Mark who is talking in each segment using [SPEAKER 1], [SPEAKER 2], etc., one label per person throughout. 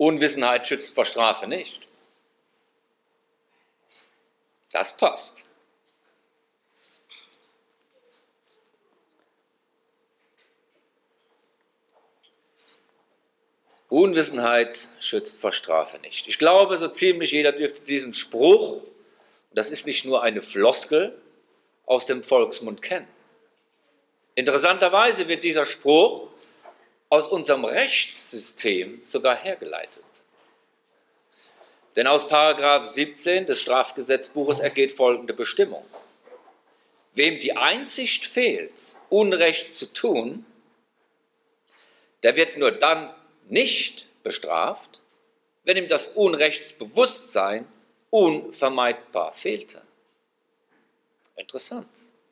[SPEAKER 1] Unwissenheit schützt vor Strafe nicht. Das passt. Unwissenheit schützt vor Strafe nicht. Ich glaube, so ziemlich jeder dürfte diesen Spruch, das ist nicht nur eine Floskel, aus dem Volksmund kennen. Interessanterweise wird dieser Spruch aus unserem Rechtssystem sogar hergeleitet. Denn aus Paragraph 17 des Strafgesetzbuches ergeht folgende Bestimmung. Wem die Einsicht fehlt, Unrecht zu tun, der wird nur dann nicht bestraft, wenn ihm das Unrechtsbewusstsein unvermeidbar fehlte. Interessant.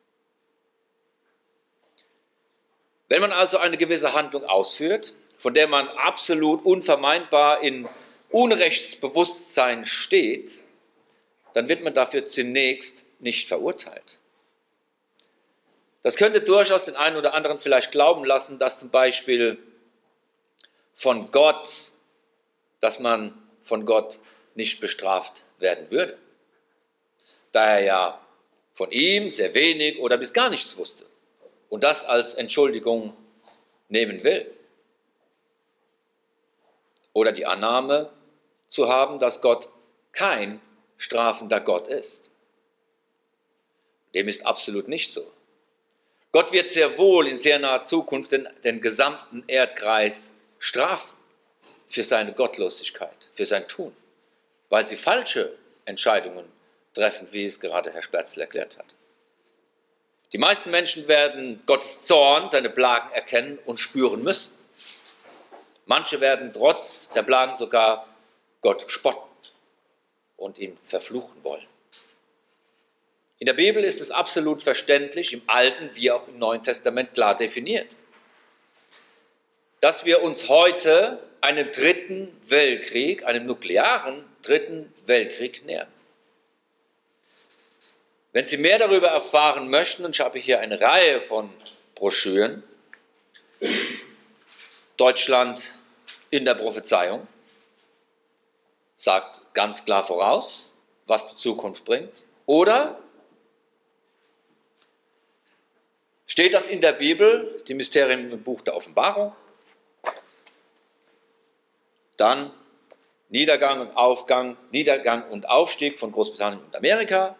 [SPEAKER 1] Wenn man also eine gewisse Handlung ausführt, von der man absolut unvermeidbar in Unrechtsbewusstsein steht, dann wird man dafür zunächst nicht verurteilt. Das könnte durchaus den einen oder anderen vielleicht glauben lassen, dass zum Beispiel dass man von Gott nicht bestraft werden würde, da er ja von ihm sehr wenig oder bis gar nichts wusste und das als Entschuldigung nehmen will. Oder die Annahme zu haben, dass Gott kein strafender Gott ist. Dem ist absolut nicht so. Gott wird sehr wohl in sehr naher Zukunft den gesamten Erdkreis strafen für seine Gottlosigkeit, für sein Tun, weil sie falsche Entscheidungen treffen, wie es gerade Herr Sperzel erklärt hat. Die meisten Menschen werden Gottes Zorn, seine Plagen erkennen und spüren müssen. Manche werden trotz der Plagen sogar Gott spotten und ihn verfluchen wollen. In der Bibel ist es absolut verständlich, im Alten wie auch im Neuen Testament klar definiert, dass wir uns heute einem dritten Weltkrieg, einem nuklearen dritten Weltkrieg nähern. Wenn Sie mehr darüber erfahren möchten, und ich habe hier eine Reihe von Broschüren, Deutschland in der Prophezeiung, sagt ganz klar voraus, was die Zukunft bringt, oder steht das in der Bibel, die Mysterien im Buch der Offenbarung, dann Niedergang und Aufgang, Niedergang und Aufstieg von Großbritannien und Amerika.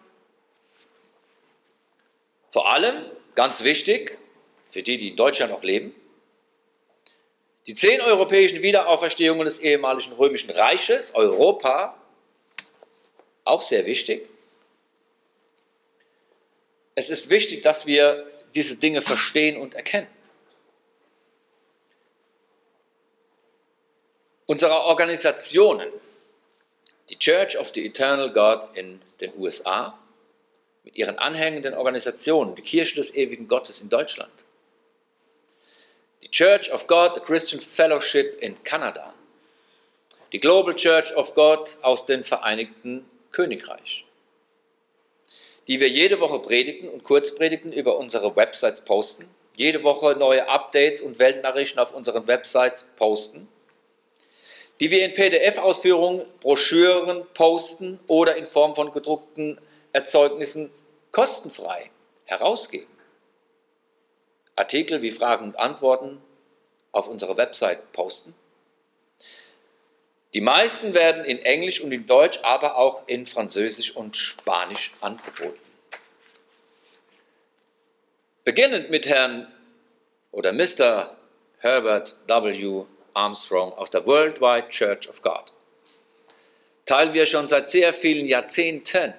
[SPEAKER 1] Vor allem, ganz wichtig, für die in Deutschland auch leben, die 10 europäischen Wiederauferstehungen des ehemaligen Römischen Reiches, Europa, auch sehr wichtig. Es ist wichtig, dass wir diese Dinge verstehen und erkennen. Unsere Organisationen, die Church of the Eternal God in den USA, mit ihren anhängenden Organisationen, die Kirche des ewigen Gottes in Deutschland, die Church of God, a Christian Fellowship in Kanada, die Global Church of God aus dem Vereinigten Königreich, die wir jede Woche predigen und Kurzpredigten über unsere Websites posten, jede Woche neue Updates und Weltnachrichten auf unseren Websites posten, die wir in PDF-Ausführungen, Broschüren posten oder in Form von gedruckten Erzeugnissen kostenfrei herausgeben. Artikel wie Fragen und Antworten auf unserer Website posten. Die meisten werden in Englisch und in Deutsch, aber auch in Französisch und Spanisch angeboten. Beginnend mit Herrn oder Mr. Herbert W. Armstrong aus der Worldwide Church of God teilen wir schon seit sehr vielen Jahrzehnten,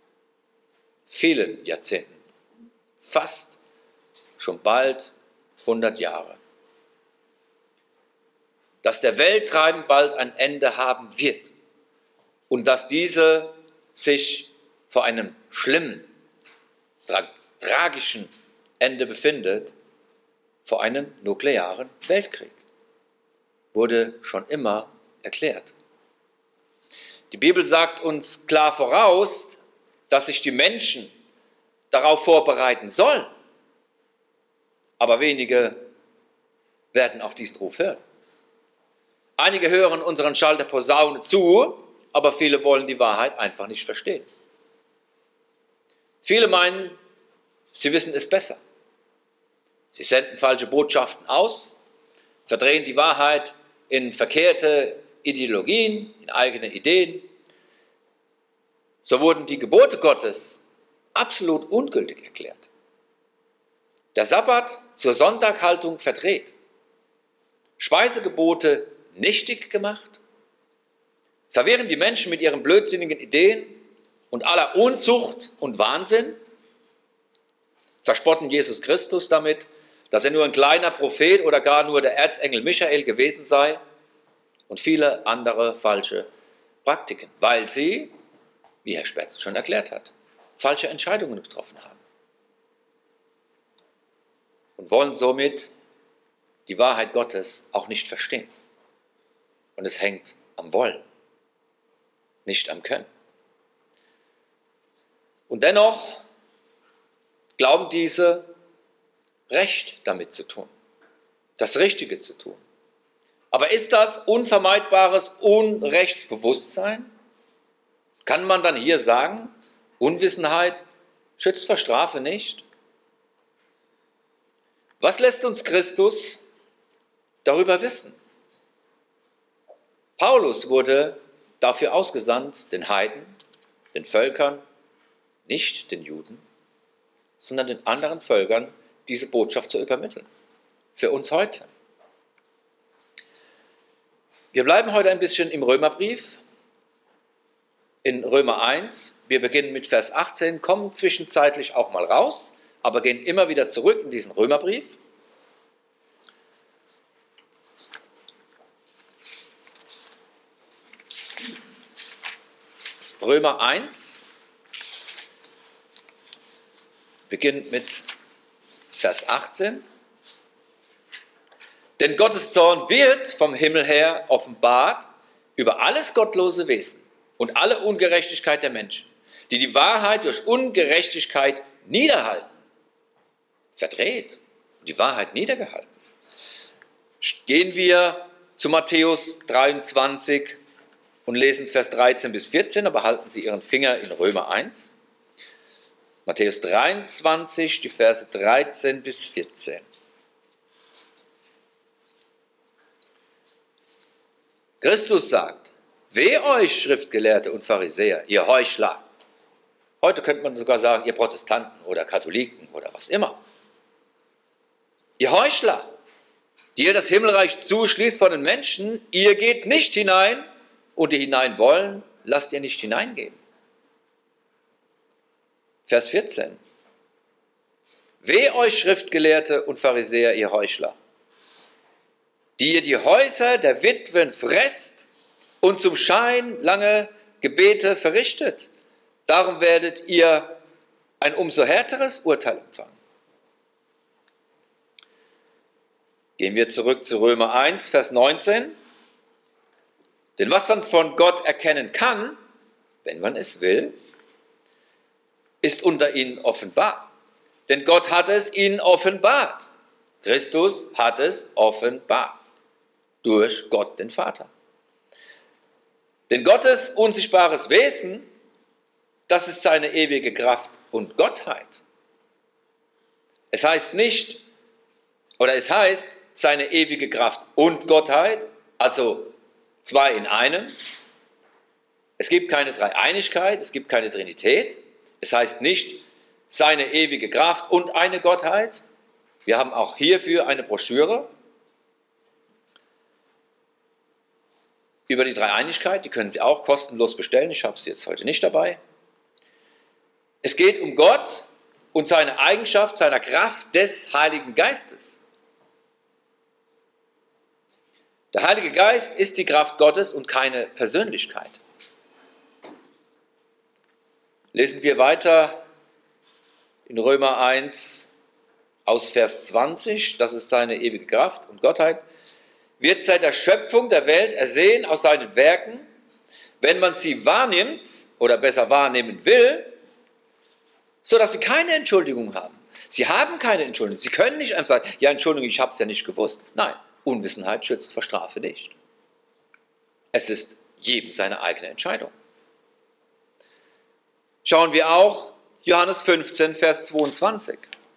[SPEAKER 1] fast schon bald 100 Jahre, dass der Welttreiben bald ein Ende haben wird und dass diese sich vor einem schlimmen, tragischen Ende befindet, vor einem nuklearen Weltkrieg. Wurde schon immer erklärt. Die Bibel sagt uns klar voraus, dass sich die Menschen darauf vorbereiten sollen. Aber wenige werden auf diesen Ruf hören. Einige hören unseren Schalter Posaune zu, aber viele wollen die Wahrheit einfach nicht verstehen. Viele meinen, sie wissen es besser. Sie senden falsche Botschaften aus, verdrehen die Wahrheit in verkehrte Ideologien, in eigene Ideen. So wurden die Gebote Gottes absolut ungültig erklärt. Der Sabbat zur Sonntaghaltung verdreht. Speisegebote nichtig gemacht. Verwehren die Menschen mit ihren blödsinnigen Ideen und aller Unzucht und Wahnsinn. Verspotten Jesus Christus damit, dass er nur ein kleiner Prophet oder gar nur der Erzengel Michael gewesen sei und viele andere falsche Praktiken, weil sie, wie Herr Sperz schon erklärt hat, falsche Entscheidungen getroffen haben und wollen somit die Wahrheit Gottes auch nicht verstehen. Und es hängt am Wollen, nicht am Können. Und dennoch glauben diese, Recht damit zu tun, das Richtige zu tun. Aber ist das unvermeidbares Unrechtsbewusstsein? Kann man dann hier sagen, Unwissenheit schützt vor Strafe nicht? Was lässt uns Christus darüber wissen? Paulus wurde dafür ausgesandt, den Heiden, den Völkern, nicht den Juden, sondern den anderen Völkern diese Botschaft zu übermitteln. Für uns heute. Wir bleiben heute ein bisschen im Römerbrief, in Römer 1. Wir beginnen mit Vers 18, kommen zwischenzeitlich auch mal raus, aber gehen immer wieder zurück in diesen Römerbrief. Römer 1 beginnt mit Vers 18. Denn Gottes Zorn wird vom Himmel her offenbart über alles gottlose Wesen und alle Ungerechtigkeit der Menschen, die die Wahrheit durch Ungerechtigkeit niederhalten, verdreht und die Wahrheit niedergehalten. Gehen wir zu Matthäus 23 und lesen Vers 13 bis 14, aber halten Sie Ihren Finger in Römer 1. Matthäus 23, die Verse 13 bis 14. Christus sagt, wehe euch, Schriftgelehrte und Pharisäer, ihr Heuchler. Heute könnte man sogar sagen, ihr Protestanten oder Katholiken oder was immer. Ihr Heuchler, die ihr das Himmelreich zuschließt von den Menschen, ihr geht nicht hinein und die hinein wollen, lasst ihr nicht hineingehen. Vers 14. Wehe euch, Schriftgelehrte und Pharisäer, ihr Heuchler, die ihr die Häuser der Witwen fresst und zum Schein lange Gebete verrichtet. Darum werdet ihr ein umso härteres Urteil empfangen. Gehen wir zurück zu Römer 1, Vers 19. Denn was man von Gott erkennen kann, wenn man es will, ist unter ihnen offenbar. Denn Gott hat es ihnen offenbart. Christus hat es offenbart. Durch Gott den Vater. Denn Gottes unsichtbares Wesen, das ist seine ewige Kraft und Gottheit. Es heißt nicht, oder es heißt seine ewige Kraft und Gottheit, also zwei in einem. Es gibt keine Dreieinigkeit, es gibt keine Trinität. Es heißt nicht seine ewige Kraft und eine Gottheit. Wir haben auch hierfür eine Broschüre über die Dreieinigkeit. Die können Sie auch kostenlos bestellen. Ich habe sie jetzt heute nicht dabei. Es geht um Gott und seine Eigenschaft, seiner Kraft des Heiligen Geistes. Der Heilige Geist ist die Kraft Gottes und keine Persönlichkeit. Lesen wir weiter in Römer 1 aus Vers 20, das ist seine ewige Kraft und Gottheit, wird seit der Schöpfung der Welt ersehen aus seinen Werken, wenn man sie wahrnimmt oder besser wahrnehmen will, sodass sie keine Entschuldigung haben. Sie haben keine Entschuldigung. Sie können nicht einfach sagen, ja Entschuldigung, ich habe es ja nicht gewusst. Nein, Unwissenheit schützt vor Strafe nicht. Es ist jedem seine eigene Entscheidung. Schauen wir auch Johannes 15, Vers 22.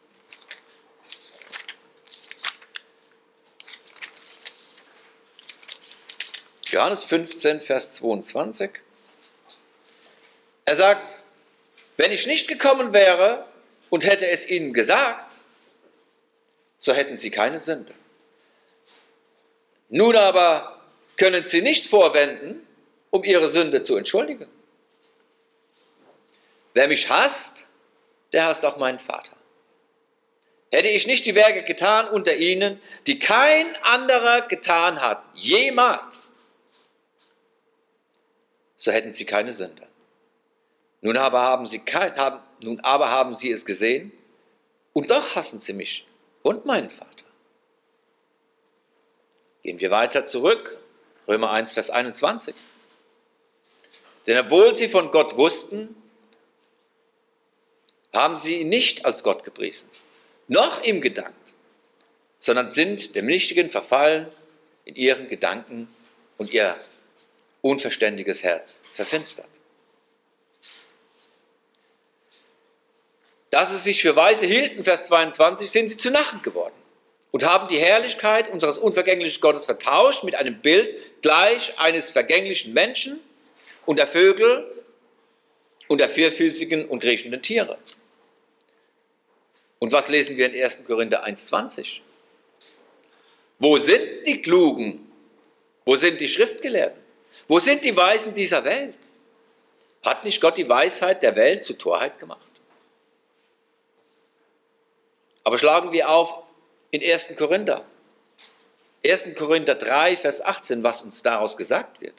[SPEAKER 1] Johannes 15, Vers 22. Er sagt, wenn ich nicht gekommen wäre und hätte es ihnen gesagt, so hätten sie keine Sünde. Nun aber können sie nichts vorwenden, um ihre Sünde zu entschuldigen. Wer mich hasst, der hasst auch meinen Vater. Hätte ich nicht die Werke getan unter ihnen, die kein anderer getan hat, jemals, so hätten sie keine Sünde. Nun aber haben sie es gesehen und doch hassen sie mich und meinen Vater. Gehen wir weiter zurück, Römer 1, Vers 21. Denn obwohl sie von Gott wussten, haben sie ihn nicht als Gott gepriesen, noch ihm gedankt, sondern sind dem Nichtigen verfallen in ihren Gedanken und ihr unverständiges Herz verfinstert. Da sie sich für weise hielten, Vers 22, sind sie zu Narren geworden und haben die Herrlichkeit unseres unvergänglichen Gottes vertauscht mit einem Bild gleich eines vergänglichen Menschen und der Vögel und der vierfüßigen und kriechenden Tiere. Und was lesen wir in 1. Korinther 1,20? Wo sind die Klugen? Wo sind die Schriftgelehrten? Wo sind die Weisen dieser Welt? Hat nicht Gott die Weisheit der Welt zu Torheit gemacht? Aber schlagen wir auf in 1. Korinther. 1. Korinther 3, Vers 18, was uns daraus gesagt wird.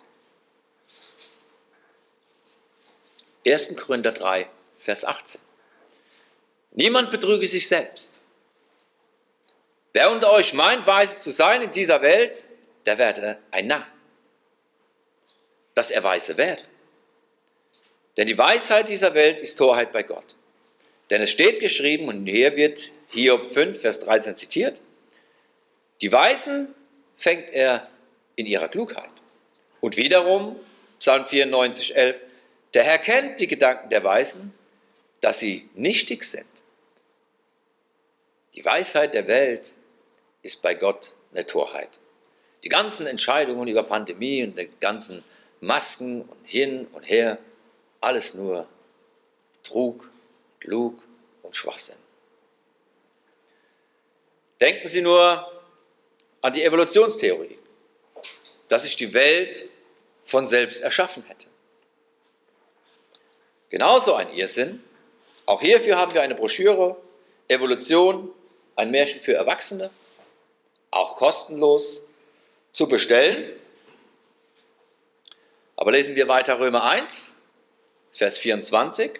[SPEAKER 1] 1. Korinther 3, Vers 18. Niemand betrüge sich selbst. Wer unter euch meint, weise zu sein in dieser Welt, der werde ein Narr, dass er weise werde. Denn die Weisheit dieser Welt ist Torheit bei Gott. Denn es steht geschrieben, und hier wird Hiob 5, Vers 13 zitiert, die Weisen fängt er in ihrer Klugheit. Und wiederum, Psalm 94, 11, der Herr kennt die Gedanken der Weisen, dass sie nichtig sind. Die Weisheit der Welt ist bei Gott eine Torheit. Die ganzen Entscheidungen über Pandemie und die ganzen Masken und hin und her, alles nur Trug, Lug und Schwachsinn. Denken Sie nur an die Evolutionstheorie, dass sich die Welt von selbst erschaffen hätte. Genauso ein Irrsinn. Auch hierfür haben wir eine Broschüre, Evolution, ein Märchen für Erwachsene, auch kostenlos zu bestellen. Aber lesen wir weiter Römer 1, Vers 24.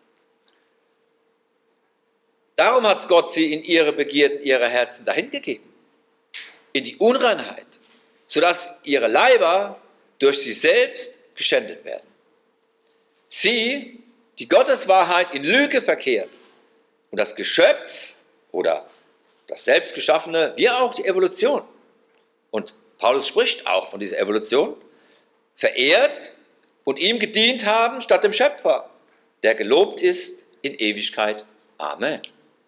[SPEAKER 1] Darum hat Gott sie in ihre Begierden ihrer Herzen dahingegeben, in die Unreinheit, sodass ihre Leiber durch sie selbst geschändet werden. Sie, die Gottes Wahrheit in Lüge verkehrt und das Geschöpf oder das Selbstgeschaffene, wie auch die Evolution, und Paulus spricht auch von dieser Evolution, verehrt und ihm gedient haben statt dem Schöpfer, der gelobt ist in Ewigkeit. Amen.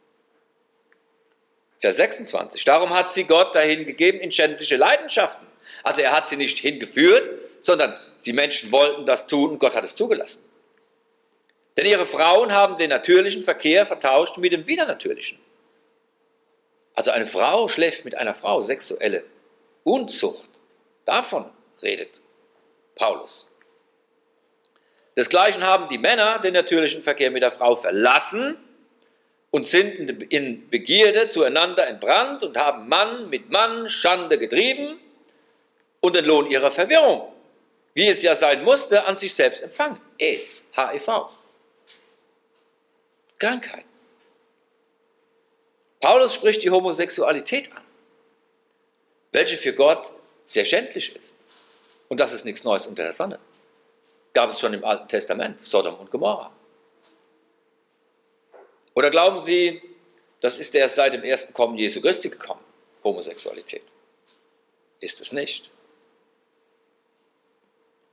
[SPEAKER 1] Vers 26. Darum hat sie Gott dahin gegeben in schändliche Leidenschaften. Also er hat sie nicht hingeführt, sondern die Menschen wollten das tun und Gott hat es zugelassen. Denn ihre Frauen haben den natürlichen Verkehr vertauscht mit dem widernatürlichen. Also eine Frau schläft mit einer Frau, sexuelle Unzucht. Davon redet Paulus. Desgleichen haben die Männer den natürlichen Verkehr mit der Frau verlassen und sind in Begierde zueinander entbrannt und haben Mann mit Mann Schande getrieben und den Lohn ihrer Verwirrung, wie es ja sein musste, an sich selbst empfangen. AIDS, HIV. Krankheit. Paulus spricht die Homosexualität an, welche für Gott sehr schändlich ist. Und das ist nichts Neues unter der Sonne. Gab es schon im Alten Testament, Sodom und Gomorra. Oder glauben Sie, das ist erst seit dem ersten Kommen Jesu Christi gekommen, Homosexualität? Ist es nicht.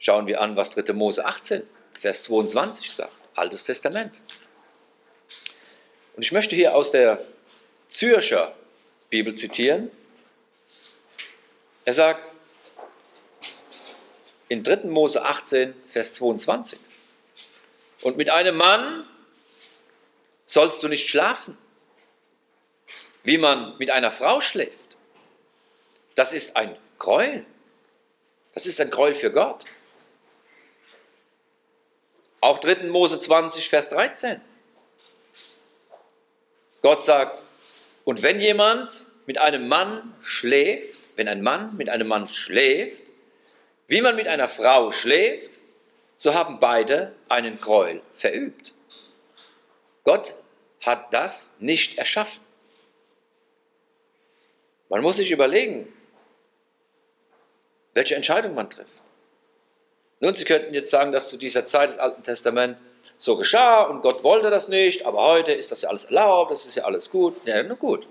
[SPEAKER 1] Schauen wir an, was 3. Mose 18, Vers 22 sagt. Altes Testament. Und ich möchte hier aus der Zürcher Bibel zitieren. Er sagt in 3. Mose 18, Vers 22. Und mit einem Mann sollst du nicht schlafen, wie man mit einer Frau schläft. Das ist ein Gräuel. Das ist ein Gräuel für Gott. Auch 3. Mose 20, Vers 13. Gott sagt, und wenn jemand mit einem Mann schläft, wenn ein Mann mit einem Mann schläft, wie man mit einer Frau schläft, so haben beide einen Gräuel verübt. Gott hat das nicht erschaffen. Man muss sich überlegen, welche Entscheidung man trifft. Nun, Sie könnten jetzt sagen, dass zu dieser Zeit des Alten Testaments so geschah und Gott wollte das nicht, aber heute ist das ja alles erlaubt, das ist ja alles gut. Ja, na gut.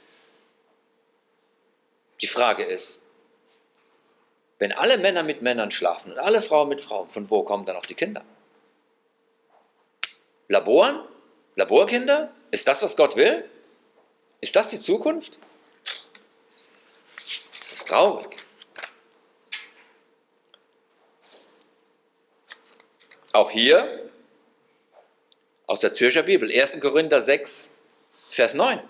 [SPEAKER 1] Die Frage ist, wenn alle Männer mit Männern schlafen und alle Frauen mit Frauen, von wo kommen dann auch die Kinder? Laboren? Laborkinder? Ist das, was Gott will? Ist das die Zukunft? Das ist traurig. Auch hier aus der Zürcher Bibel, 1. Korinther 6, Vers 9.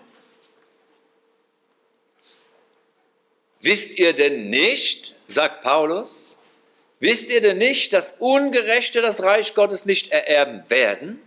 [SPEAKER 1] Wisst ihr denn nicht, sagt Paulus, wisst ihr denn nicht, dass Ungerechte das Reich Gottes nicht ererben werden?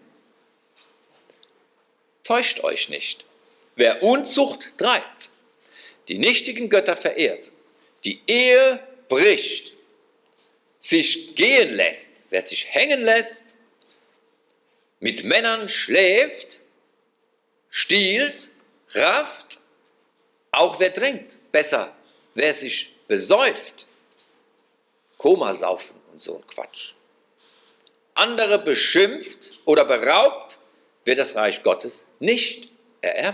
[SPEAKER 1] Täuscht euch nicht. Wer Unzucht treibt, die nichtigen Götter verehrt, die Ehe bricht, sich gehen lässt, wer sich hängen lässt, mit Männern schläft, stiehlt, rafft, auch wer trinkt, besser, wer sich besäuft, Komasaufen und so ein Quatsch, andere beschimpft oder beraubt, wird das Reich Gottes nicht ererben.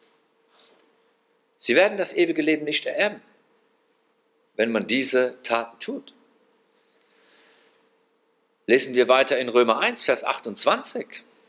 [SPEAKER 1] Sie werden das ewige Leben nicht ererben, wenn man diese Taten tut. Lesen wir weiter in Römer 1, Vers 28.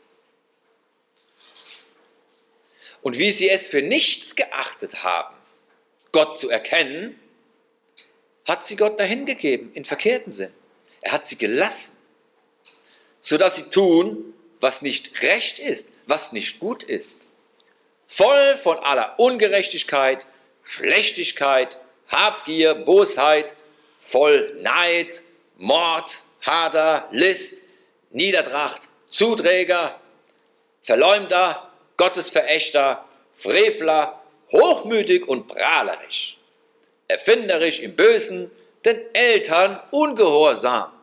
[SPEAKER 1] Und wie sie es für nichts geachtet haben, Gott zu erkennen, hat sie Gott dahingegeben, in verkehrten Sinn. Er hat sie gelassen, sodass sie tun, was nicht recht ist, was nicht gut ist. Voll von aller Ungerechtigkeit, Schlechtigkeit, Habgier, Bosheit, voll Neid, Mord, Hader, List, Niedertracht, Zuträger, Verleumder, Gottesverächter, Frevler, hochmütig und prahlerisch, erfinderisch im Bösen, den Eltern ungehorsam.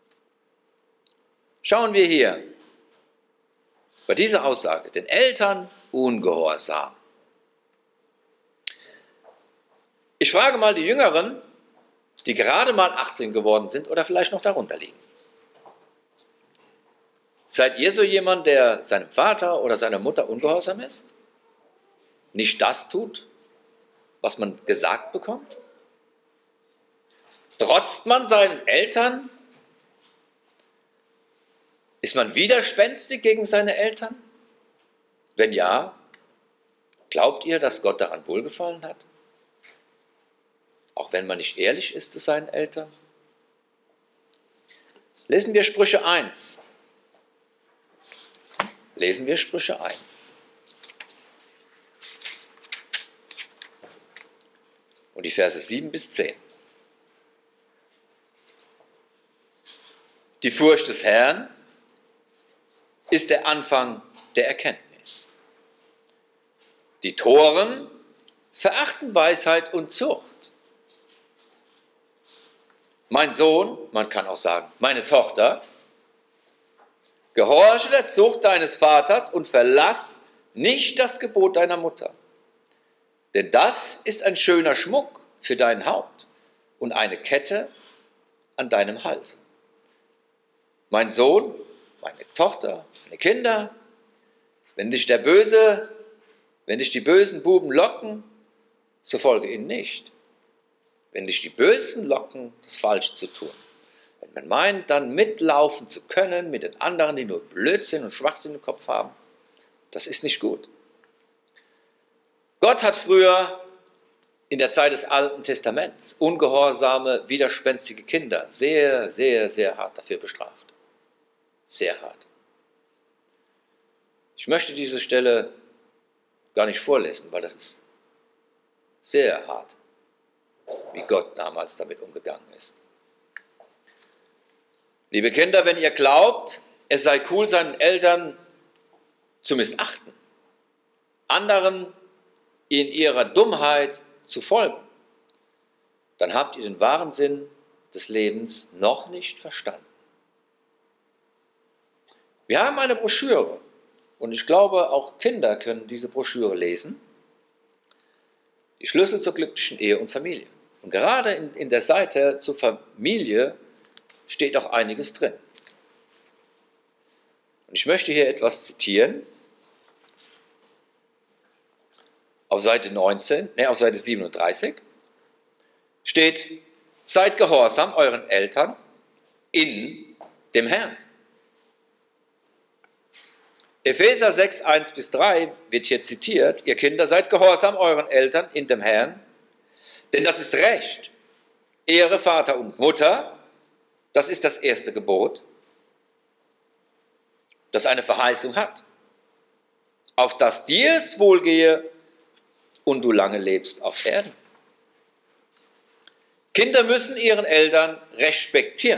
[SPEAKER 1] Schauen wir hier bei dieser Aussage, den Eltern ungehorsam. Ich frage mal die Jüngeren, die gerade mal 18 geworden sind oder vielleicht noch darunter liegen. Seid ihr so jemand, der seinem Vater oder seiner Mutter ungehorsam ist? Nicht das tut, was man gesagt bekommt? Trotzt man seinen Eltern? Ist man widerspenstig gegen seine Eltern? Wenn ja, glaubt ihr, dass Gott daran wohlgefallen hat? Auch wenn man nicht ehrlich ist zu seinen Eltern? Lesen wir Sprüche 1. Lesen wir Sprüche 1. Und die Verse 7 bis 10. Die Furcht des Herrn ist der Anfang der Erkenntnis. Die Toren verachten Weisheit und Zucht. Mein Sohn, man kann auch sagen, meine Tochter, gehorche der Zucht deines Vaters und verlass nicht das Gebot deiner Mutter. Denn das ist ein schöner Schmuck für dein Haupt und eine Kette an deinem Hals. Mein Sohn, meine Tochter, meine Kinder, wenn dich die bösen Buben locken, so folge ihnen nicht. Wenn dich die Bösen locken, das Falsche zu tun. Wenn Man meint dann mitlaufen zu können mit den anderen, die nur Blödsinn und Schwachsinn im Kopf haben. Das ist nicht gut. Gott hat früher in der Zeit des Alten Testaments ungehorsame, widerspenstige Kinder sehr, sehr, sehr hart dafür bestraft. Sehr hart. Ich möchte diese Stelle gar nicht vorlesen, weil das ist sehr hart, wie Gott damals damit umgegangen ist. Liebe Kinder, wenn ihr glaubt, es sei cool, seinen Eltern zu missachten, anderen in ihrer Dummheit zu folgen, dann habt ihr den wahren Sinn des Lebens noch nicht verstanden. Wir haben eine Broschüre und ich glaube, auch Kinder können diese Broschüre lesen. Die Schlüssel zur glücklichen Ehe und Familie. Und gerade in der Seite zur Familie steht auch einiges drin. Und ich möchte hier etwas zitieren. Auf Seite 37 steht: Seid gehorsam euren Eltern in dem Herrn. Epheser 6, 1-3 wird hier zitiert: Ihr Kinder, seid gehorsam euren Eltern in dem Herrn, denn das ist Recht. Ehre Vater und Mutter, das ist das erste Gebot, das eine Verheißung hat, auf dass dir es wohlgehe und du lange lebst auf Erden. Kinder müssen ihren Eltern respektieren.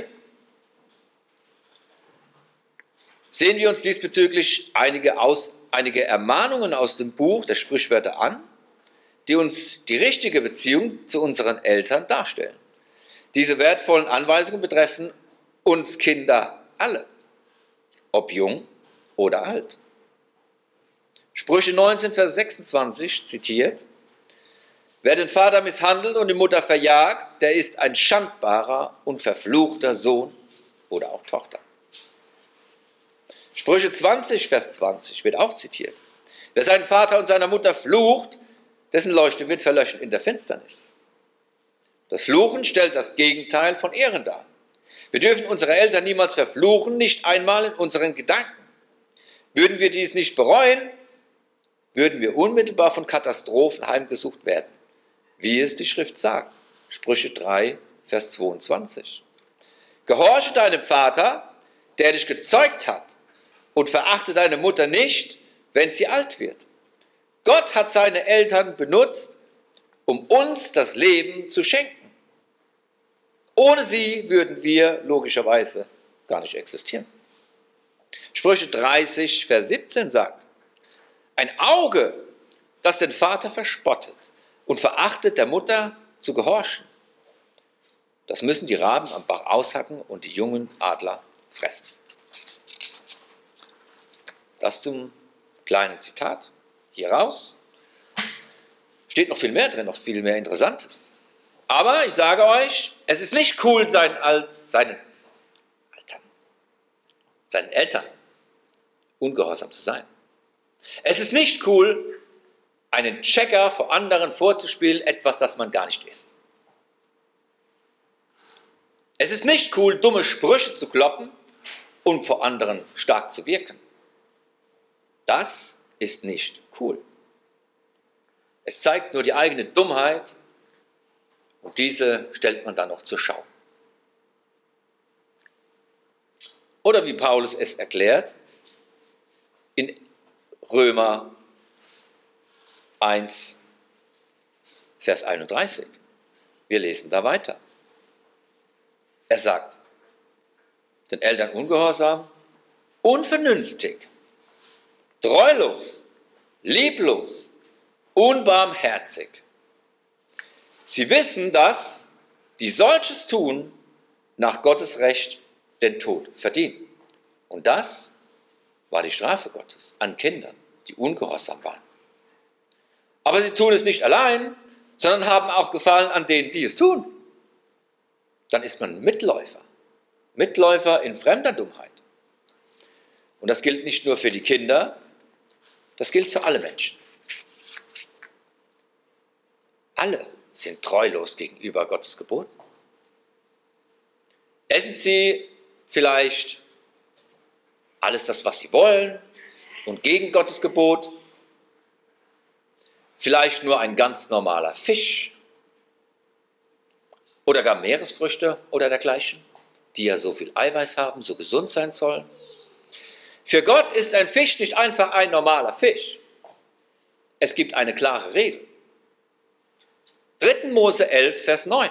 [SPEAKER 1] Sehen wir uns diesbezüglich einige Ermahnungen aus dem Buch der Sprichwörter an, die uns die richtige Beziehung zu unseren Eltern darstellen. Diese wertvollen Anweisungen betreffen uns Kinder alle, ob jung oder alt. Sprüche 19, Vers 26 zitiert: Wer den Vater misshandelt und die Mutter verjagt, der ist ein schandbarer und verfluchter Sohn oder auch Tochter. Sprüche 20, Vers 20 wird auch zitiert: Wer seinen Vater und seiner Mutter flucht, dessen Leuchte wird verlöschen in der Finsternis. Das Fluchen stellt das Gegenteil von Ehren dar. Wir dürfen unsere Eltern niemals verfluchen, nicht einmal in unseren Gedanken. Würden wir dies nicht bereuen, würden wir unmittelbar von Katastrophen heimgesucht werden, wie es die Schrift sagt. Sprüche 3, Vers 22. Gehorche deinem Vater, der dich gezeugt hat, und verachte deine Mutter nicht, wenn sie alt wird. Gott hat seine Eltern benutzt, um uns das Leben zu schenken. Ohne sie würden wir logischerweise gar nicht existieren. Sprüche 30, Vers 17 sagt: Ein Auge, das den Vater verspottet und verachtet, der Mutter zu gehorchen, das müssen die Raben am Bach aushacken und die jungen Adler fressen. Das zum kleinen Zitat hier raus. Steht noch viel mehr drin, noch viel mehr Interessantes. Aber ich sage euch, es ist nicht cool, seinen Eltern ungehorsam zu sein. Es ist nicht cool, einen Checker vor anderen vorzuspielen, etwas, das man gar nicht ist. Es ist nicht cool, dumme Sprüche zu kloppen und vor anderen stark zu wirken. Das ist nicht cool. Es zeigt nur die eigene Dummheit und diese stellt man dann noch zur Schau. Oder wie Paulus es erklärt in Römer 1, Vers 31. Wir lesen da weiter. Er sagt: Den Eltern ungehorsam, unvernünftig, treulos, lieblos, unbarmherzig. Sie wissen, dass die solches tun, nach Gottes Recht den Tod verdienen. Und das war die Strafe Gottes an Kindern, die ungehorsam waren. Aber sie tun es nicht allein, sondern haben auch Gefallen an denen, die es tun. Dann ist man Mitläufer. Mitläufer in fremder Dummheit. Und das gilt nicht nur für die Kinder, das gilt für alle Menschen. Alle sind treulos gegenüber Gottes Geboten. Essen Sie vielleicht alles das, was Sie wollen und gegen Gottes Gebot? Vielleicht nur ein ganz normaler Fisch oder gar Meeresfrüchte oder dergleichen, die ja so viel Eiweiß haben, so gesund sein sollen. Für Gott ist ein Fisch nicht einfach ein normaler Fisch. Es gibt eine klare Regel. 3. Mose 11, Vers 9.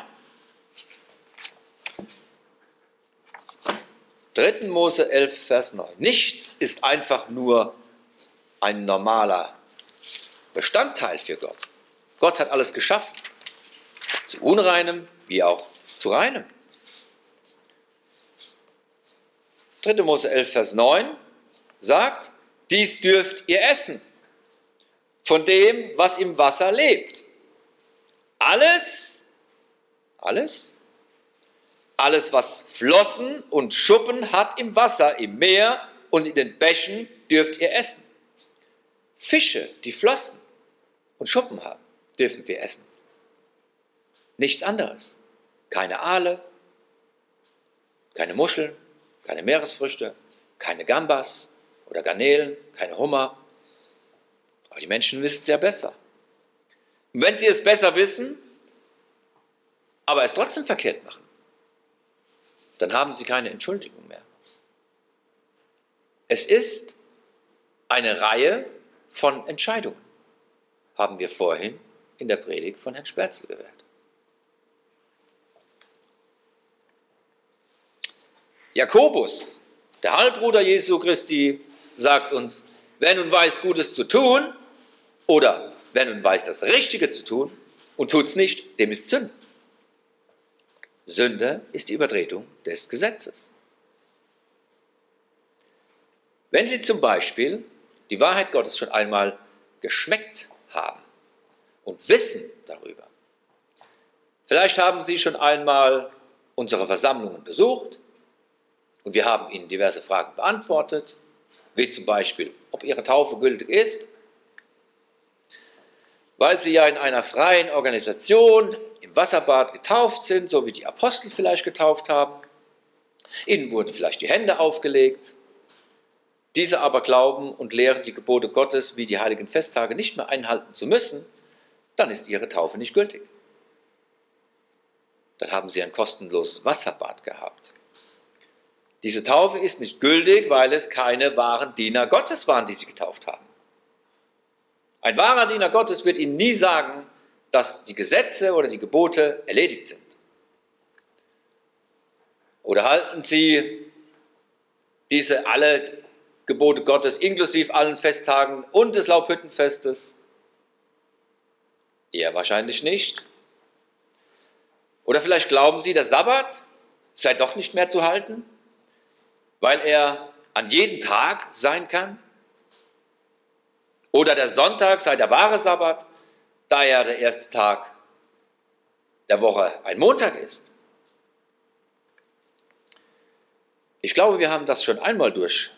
[SPEAKER 1] 3. Mose 11, Vers 9. Nichts ist einfach nur ein normaler Bestandteil für Gott. Gott hat alles geschaffen, zu Unreinem wie auch zu Reinem. 3. Mose 11, Vers 9 sagt, dies dürft ihr essen, von dem, was im Wasser lebt. Alles, was Flossen und Schuppen hat im Wasser, im Meer und in den Bächen, dürft ihr essen. Fische, die Flossen und Schuppen haben, dürfen wir essen. Nichts anderes. Keine Aale, keine Muscheln, keine Meeresfrüchte, keine Gambas oder Garnelen, keine Hummer. Aber die Menschen wissen es ja besser. Und wenn sie es besser wissen, aber es trotzdem verkehrt machen, dann haben sie keine Entschuldigung mehr. Es ist eine Reihe von Entscheidungen, haben wir vorhin in der Predigt von Herrn Sperzel gehört. Jakobus, der Halbbruder Jesu Christi, sagt uns, wer nun weiß, Gutes zu tun, oder wer nun weiß, das Richtige zu tun und tut es nicht, dem ist Sünde. Sünde ist die Übertretung des Gesetzes. Wenn Sie zum Beispiel die Wahrheit Gottes schon einmal geschmeckt haben und wissen darüber, vielleicht haben Sie schon einmal unsere Versammlungen besucht und wir haben Ihnen diverse Fragen beantwortet, wie zum Beispiel, ob Ihre Taufe gültig ist, weil Sie ja in einer freien Organisation im Wasserbad getauft sind, so wie die Apostel vielleicht getauft haben. Ihnen wurden vielleicht die Hände aufgelegt. Diese aber glauben und lehren die Gebote Gottes wie die heiligen Festtage nicht mehr einhalten zu müssen, dann ist ihre Taufe nicht gültig. Dann haben sie ein kostenloses Wasserbad gehabt. Diese Taufe ist nicht gültig, weil es keine wahren Diener Gottes waren, die sie getauft haben. Ein wahrer Diener Gottes wird Ihnen nie sagen, dass die Gesetze oder die Gebote erledigt sind. Oder halten Sie diese alle Gebote Gottes inklusive allen Festtagen und des Laubhüttenfestes? Eher wahrscheinlich nicht. Oder vielleicht glauben Sie, der Sabbat sei doch nicht mehr zu halten, weil er an jedem Tag sein kann? Oder der Sonntag sei der wahre Sabbat, da ja der erste Tag der Woche ein Montag ist. Ich glaube, wir haben das schon einmal durchgemacht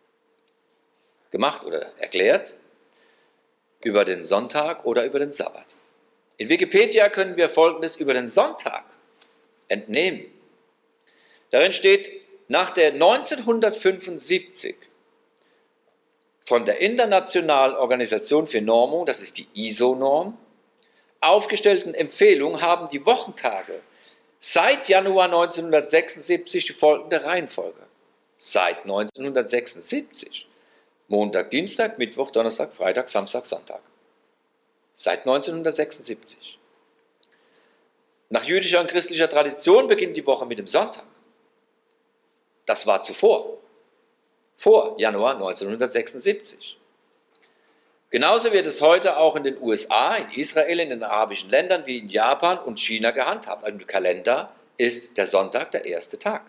[SPEAKER 1] oder erklärt über den Sonntag oder über den Sabbat. In Wikipedia können wir Folgendes über den Sonntag entnehmen. Darin steht, nach der 1975 von der Internationalen Organisation für Normung, das ist die ISO-Norm, aufgestellten Empfehlung haben die Wochentage seit Januar 1976 die folgende Reihenfolge. Seit 1976. Montag, Dienstag, Mittwoch, Donnerstag, Freitag, Samstag, Sonntag. Seit 1976. Nach jüdischer und christlicher Tradition beginnt die Woche mit dem Sonntag. Das war zuvor. Vor Januar 1976. Genauso wird es heute auch in den USA, in Israel, in den arabischen Ländern wie in Japan und China gehandhabt. Im Kalender ist der Sonntag der erste Tag.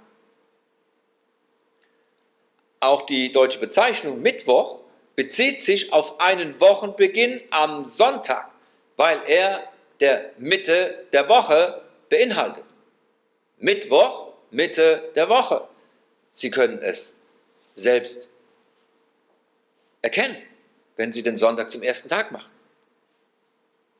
[SPEAKER 1] Auch die deutsche Bezeichnung Mittwoch bezieht sich auf einen Wochenbeginn am Sonntag, weil er der Mitte der Woche beinhaltet. Mittwoch, Mitte der Woche. Sie können es selbst erkennen, wenn Sie den Sonntag zum ersten Tag machen.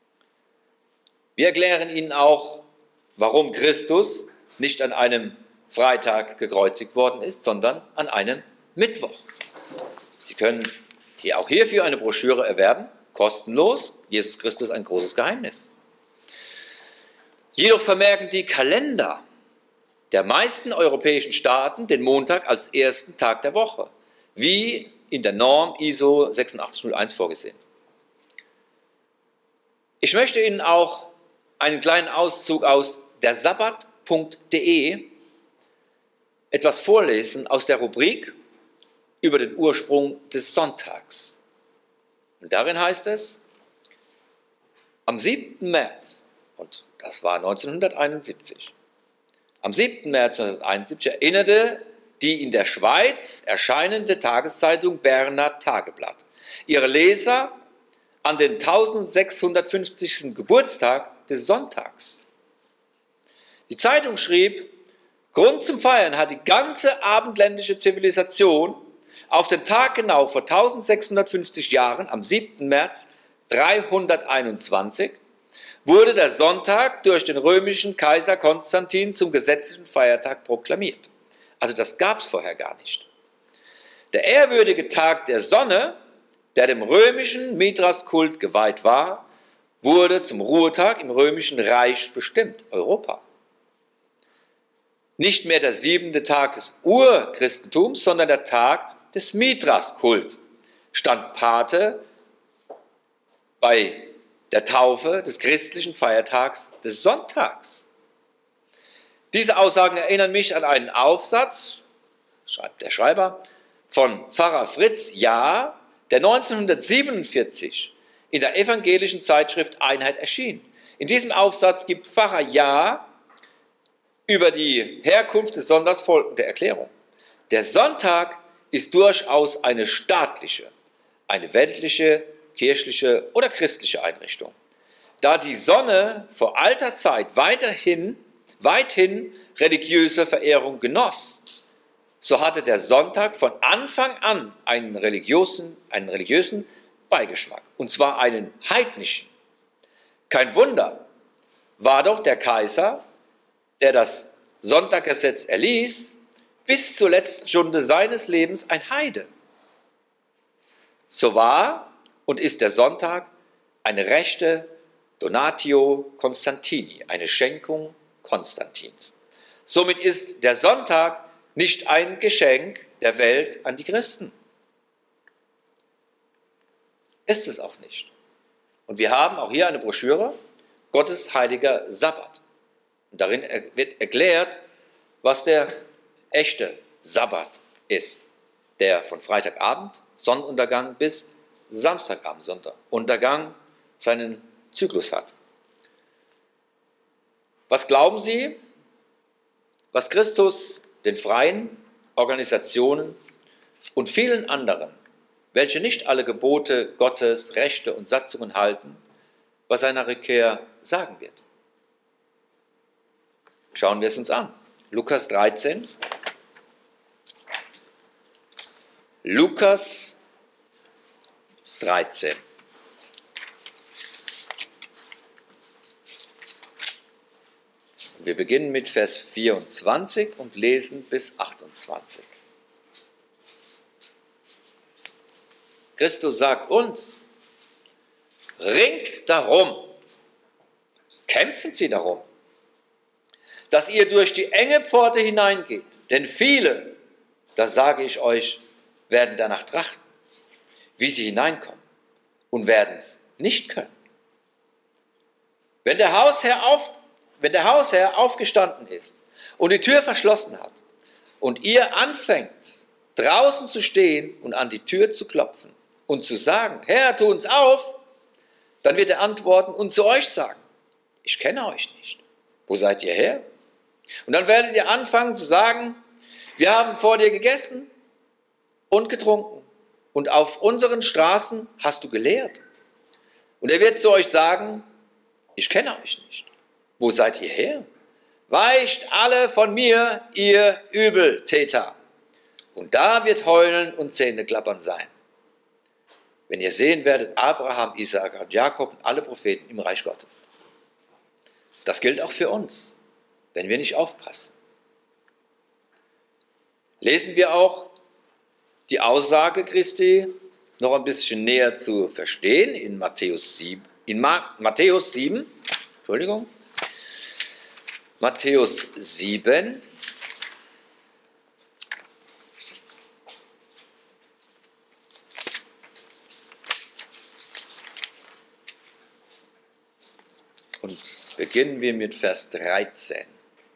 [SPEAKER 1] Wir erklären Ihnen auch, warum Christus nicht an einem Freitag gekreuzigt worden ist, sondern an einem Mittwoch. Sie können auch hierfür eine Broschüre erwerben, kostenlos. Jesus Christus, ein großes Geheimnis. Jedoch vermerken die Kalender der meisten europäischen Staaten den Montag als ersten Tag der Woche, wie in der Norm ISO 8601 vorgesehen. Ich möchte Ihnen auch einen kleinen Auszug aus der Sabbat.de etwas vorlesen aus der Rubrik über den Ursprung des Sonntags. Und darin heißt es, am 7. März, und das war 1971, am 7. März 1971 erinnerte die in der Schweiz erscheinende Tageszeitung Berner Tageblatt ihre Leser an den 1650. Geburtstag des Sonntags. Die Zeitung schrieb, Grund zum Feiern hat die ganze abendländische Zivilisation auf den Tag genau vor 1650 Jahren, am 7. März 321, wurde der Sonntag durch den römischen Kaiser Konstantin zum gesetzlichen Feiertag proklamiert. Also das gab es vorher gar nicht. Der ehrwürdige Tag der Sonne, der dem römischen Mithras-Kult geweiht war, wurde zum Ruhetag im römischen Reich bestimmt, Europa. Nicht mehr der 7. Tag des Urchristentums, sondern der Tag des Mithras-Kults stand Pate bei der Taufe des christlichen Feiertags des Sonntags. Diese Aussagen erinnern mich an einen Aufsatz, schreibt der Schreiber, von Pfarrer Fritz Jahr, der 1947 in der evangelischen Zeitschrift Einheit erschien. In diesem Aufsatz gibt Pfarrer Jahr über die Herkunft des Sonntags folgende Erklärung. Der Sonntag ist durchaus eine staatliche, eine weltliche, kirchliche oder christliche Einrichtung. Da die Sonne vor alter Zeit weithin religiöse Verehrung genoss, so hatte der Sonntag von Anfang an einen religiösen Beigeschmack, und zwar einen heidnischen. Kein Wunder, war doch der Kaiser, der das Sonntaggesetz erließ, bis zur letzten Stunde seines Lebens ein Heide. So war und ist der Sonntag eine rechte Donatio Constantini, eine Schenkung Konstantins. Somit ist der Sonntag nicht ein Geschenk der Welt an die Christen. Ist es auch nicht. Und wir haben auch hier eine Broschüre, Gottes heiliger Sabbat. Und darin wird erklärt, was der echte Sabbat ist, der von Freitagabend, Sonnenuntergang bis Samstagabend, Sonnenuntergang seinen Zyklus hat. Was glauben Sie, was Christus den freien Organisationen und vielen anderen, welche nicht alle Gebote Gottes, Rechte und Satzungen halten, bei seiner Rückkehr sagen wird? Schauen wir es uns an. Lukas 13. Lukas 13. Wir beginnen mit Vers 24 und lesen bis 28. Christus sagt uns, ringt darum, kämpfen Sie darum, dass ihr durch die enge Pforte hineingeht, denn viele, das sage ich euch, werden danach trachten, wie sie hineinkommen und werden es nicht können. Wenn der Hausherr aufgestanden ist und die Tür verschlossen hat und ihr anfängt, draußen zu stehen und an die Tür zu klopfen und zu sagen, Herr, tu uns auf, dann wird er antworten und zu euch sagen, ich kenne euch nicht. Wo seid ihr her? Und dann werdet ihr anfangen zu sagen, wir haben vor dir gegessen und getrunken und auf unseren Straßen hast du gelehrt. Und er wird zu euch sagen, ich kenne euch nicht. Wo seid ihr her? Weicht alle von mir, ihr Übeltäter. Und da wird Heulen und Zähneklappern sein. Wenn ihr sehen werdet, Abraham, Isaak und Jakob und alle Propheten im Reich Gottes. Das gilt auch für uns, wenn wir nicht aufpassen. lesen wir auch die Aussage Christi noch ein bisschen näher zu verstehen in Matthäus 7. Matthäus 7. Und beginnen wir mit Vers 13.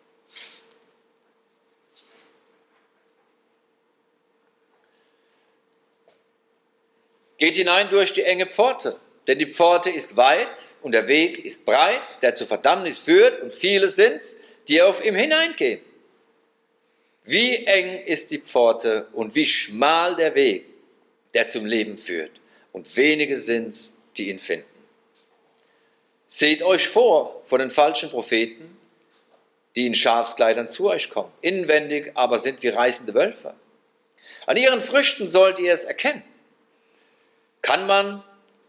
[SPEAKER 1] Geht hinein durch die enge Pforte, denn die Pforte ist weit und der Weg ist breit, der zur Verdammnis führt, und viele sind's, die auf ihm hineingehen. Wie eng ist die Pforte und wie schmal der Weg, der zum Leben führt, und wenige sind's, die ihn finden. Seht euch vor den falschen Propheten, die in Schafskleidern zu euch kommen, inwendig aber sind wie reißende Wölfe. An ihren Früchten sollt ihr es erkennen. Kann man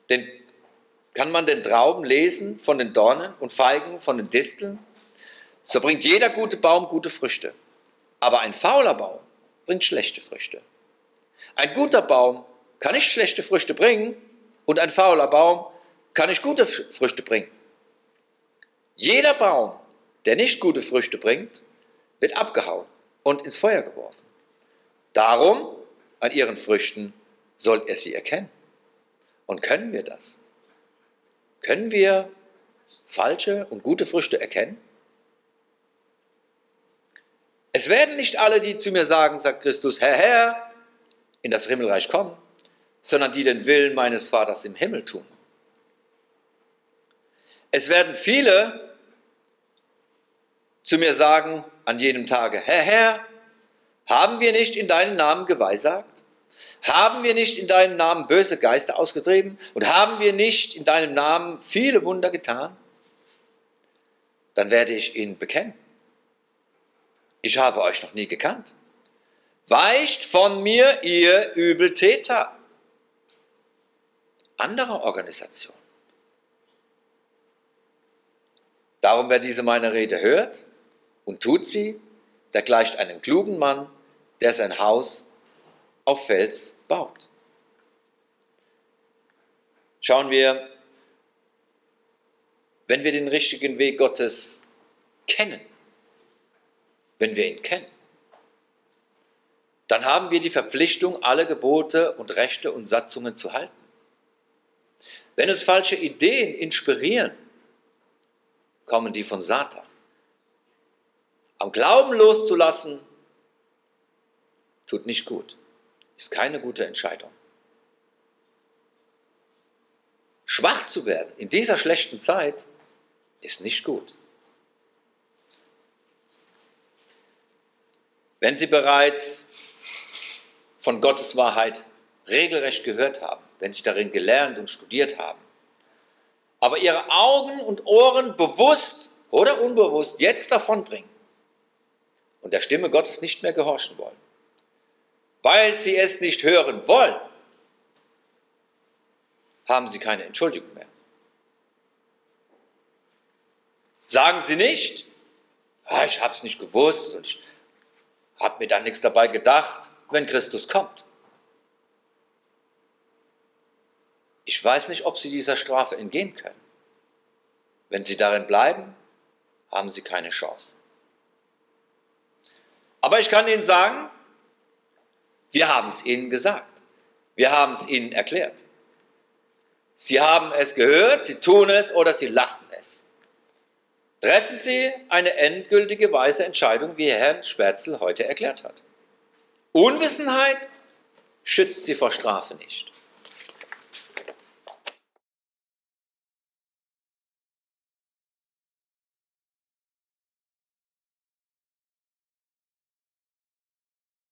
[SPEAKER 1] den Trauben lesen von den Dornen und Feigen von den Disteln? So bringt jeder gute Baum gute Früchte, aber ein fauler Baum bringt schlechte Früchte. Ein guter Baum kann nicht schlechte Früchte bringen und ein fauler Baum kann nicht gute Früchte bringen. Jeder Baum, der nicht gute Früchte bringt, wird abgehauen und ins Feuer geworfen. Darum, an ihren Früchten sollt ihr sie erkennen. Und können wir das? Können wir falsche und gute Früchte erkennen? Es werden nicht alle, die zu mir sagen, sagt Christus, Herr, Herr, in das Himmelreich kommen, sondern die den Willen meines Vaters im Himmel tun. Es werden viele zu mir sagen an jenem Tage, Herr, Herr, haben wir nicht in deinen Namen geweissagt? Haben wir nicht in deinem Namen böse Geister ausgetrieben? Und haben wir nicht in deinem Namen viele Wunder getan? Dann werde ich ihnen bekennen: Ich habe euch noch nie gekannt. Weicht von mir, ihr Übeltäter. Andere Organisation. Darum, wer diese meine Rede hört und tut sie, der gleicht einem klugen Mann, der sein Haus auf Fels baut. Schauen wir, wenn wir den richtigen Weg Gottes kennen, wenn wir ihn kennen, dann haben wir die Verpflichtung, alle Gebote und Rechte und Satzungen zu halten. Wenn uns falsche Ideen inspirieren, kommen die von Satan. Am Glauben loszulassen, tut nicht gut. Ist keine gute Entscheidung. Schwach zu werden in dieser schlechten Zeit ist nicht gut. Wenn Sie bereits von Gottes Wahrheit regelrecht gehört haben, wenn Sie darin gelernt und studiert haben, aber Ihre Augen und Ohren bewusst oder unbewusst jetzt davonbringen und der Stimme Gottes nicht mehr gehorchen wollen, weil Sie es nicht hören wollen, haben Sie keine Entschuldigung mehr. Sagen Sie nicht, ich habe es nicht gewusst und ich habe mir dann nichts dabei gedacht, wenn Christus kommt. Ich weiß nicht, ob Sie dieser Strafe entgehen können. Wenn Sie darin bleiben, haben Sie keine Chance. Aber ich kann Ihnen sagen, wir haben es Ihnen gesagt. Wir haben es Ihnen erklärt. Sie haben es gehört, Sie tun es oder Sie lassen es. Treffen Sie eine endgültige, weise Entscheidung, wie Herr Sperzel heute erklärt hat. Unwissenheit schützt Sie vor Strafe nicht.